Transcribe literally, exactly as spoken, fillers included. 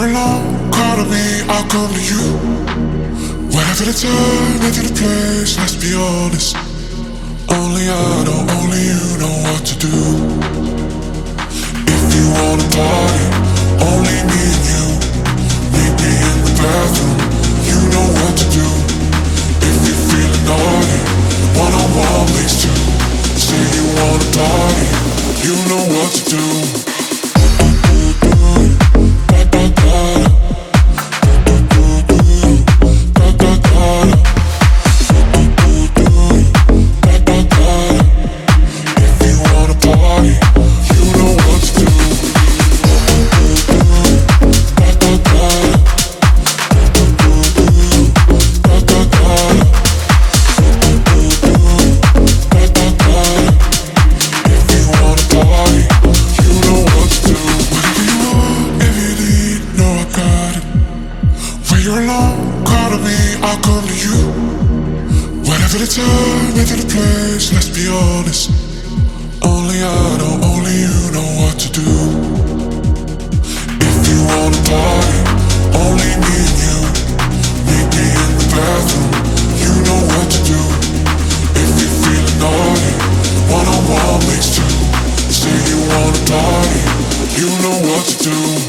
you're alone, call to me, I'll come to you. Whenever the time, whenever the place, let's be honest. Only I know, only you know what to do. If you wanna party, only me and you. Meet me in the bathroom, you know what to do. If you're feeling naughty, one-on-one makes two. Say you wanna party, you know what to do. You're alone, call to me, I'll come to you. Whenever the time, whenever the place, let's be honest. Only I know, only you know what to do. If you wanna party, only me and you. Meet me in the bathroom, you know what to do. If you're feeling naughty, one-on-one makes two. Say you wanna party, you know what to do.